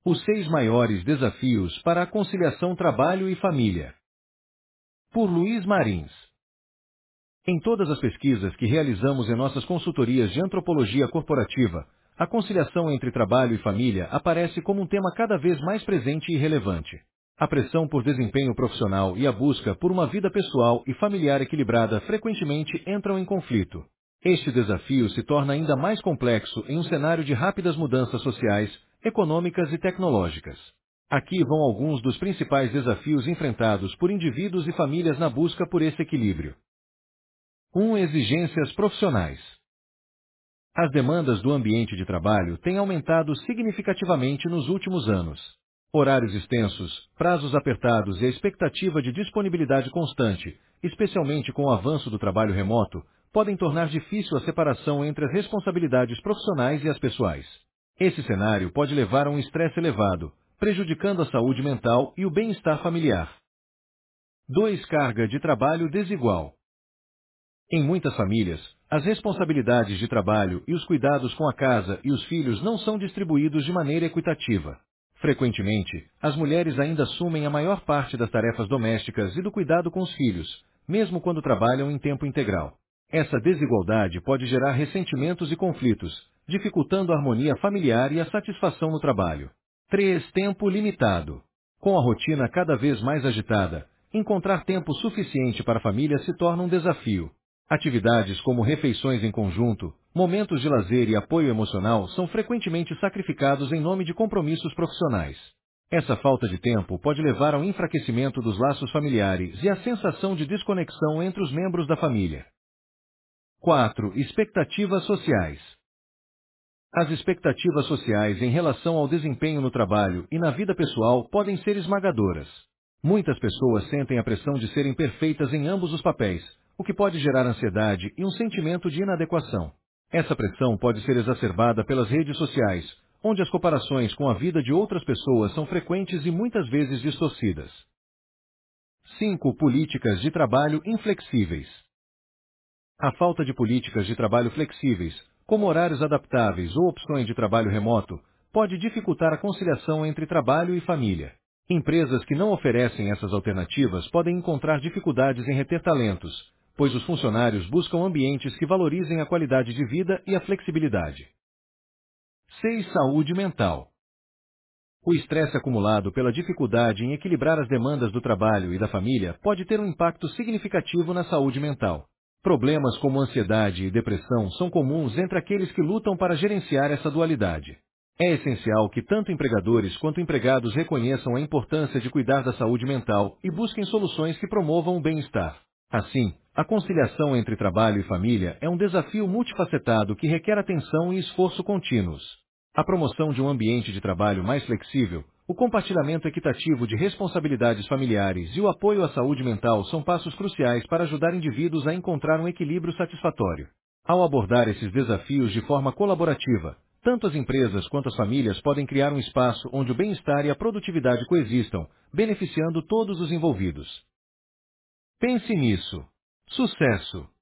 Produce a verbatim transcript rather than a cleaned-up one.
Os seis maiores desafios para a conciliação trabalho e família. Por Luiz Marins. Em todas as pesquisas que realizamos em nossas consultorias de antropologia corporativa, a conciliação entre trabalho e família aparece como um tema cada vez mais presente e relevante. A pressão por desempenho profissional e a busca por uma vida pessoal e familiar equilibrada frequentemente entram em conflito. Este desafio se torna ainda mais complexo em um cenário de rápidas mudanças sociais, econômicas e tecnológicas. Aqui vão alguns dos principais desafios enfrentados por indivíduos e famílias na busca por esse equilíbrio. um Exigências profissionais. As demandas do ambiente de trabalho têm aumentado significativamente nos últimos anos. Horários extensos, prazos apertados e a expectativa de disponibilidade constante, especialmente com o avanço do trabalho remoto, podem tornar difícil a separação entre as responsabilidades profissionais e as pessoais. Esse cenário pode levar a um estresse elevado, prejudicando a saúde mental e o bem-estar familiar. dois Carga de trabalho desigual. Em muitas famílias, as responsabilidades de trabalho e os cuidados com a casa e os filhos não são distribuídos de maneira equitativa. Frequentemente, as mulheres ainda assumem a maior parte das tarefas domésticas e do cuidado com os filhos, mesmo quando trabalham em tempo integral. Essa desigualdade pode gerar ressentimentos e conflitos, dificultando a harmonia familiar e a satisfação no trabalho. três Tempo limitado. Com a rotina cada vez mais agitada, encontrar tempo suficiente para a família se torna um desafio. Atividades como refeições em conjunto, momentos de lazer e apoio emocional são frequentemente sacrificados em nome de compromissos profissionais. Essa falta de tempo pode levar ao enfraquecimento dos laços familiares e à sensação de desconexão entre os membros da família. quatro Expectativas sociais. As expectativas sociais em relação ao desempenho no trabalho e na vida pessoal podem ser esmagadoras. Muitas pessoas sentem a pressão de serem perfeitas em ambos os papéis, o que pode gerar ansiedade e um sentimento de inadequação. Essa pressão pode ser exacerbada pelas redes sociais, onde as comparações com a vida de outras pessoas são frequentes e muitas vezes distorcidas. cinco Políticas de trabalho inflexíveis. A falta de políticas de trabalho flexíveis, como horários adaptáveis ou opções de trabalho remoto, pode dificultar a conciliação entre trabalho e família. Empresas que não oferecem essas alternativas podem encontrar dificuldades em reter talentos, pois os funcionários buscam ambientes que valorizem a qualidade de vida e a flexibilidade. seis Saúde mental. O estresse acumulado pela dificuldade em equilibrar as demandas do trabalho e da família pode ter um impacto significativo na saúde mental. Problemas como ansiedade e depressão são comuns entre aqueles que lutam para gerenciar essa dualidade. É essencial que tanto empregadores quanto empregados reconheçam a importância de cuidar da saúde mental e busquem soluções que promovam o bem-estar. Assim, a conciliação entre trabalho e família é um desafio multifacetado que requer atenção e esforço contínuos. A promoção de um ambiente de trabalho mais flexível, o compartilhamento equitativo de responsabilidades familiares e o apoio à saúde mental são passos cruciais para ajudar indivíduos a encontrar um equilíbrio satisfatório. Ao abordar esses desafios de forma colaborativa, tanto as empresas quanto as famílias podem criar um espaço onde o bem-estar e a produtividade coexistam, beneficiando todos os envolvidos. Pense nisso. Sucesso!